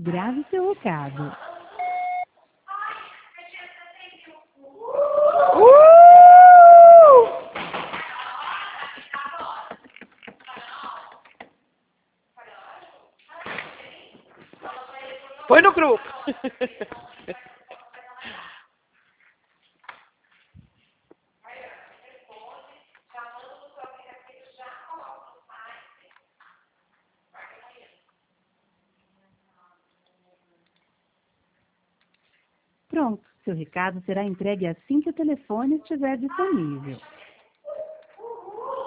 Grave seu recado. Põe no grupo. Pronto, seu recado será entregue assim que o telefone estiver disponível.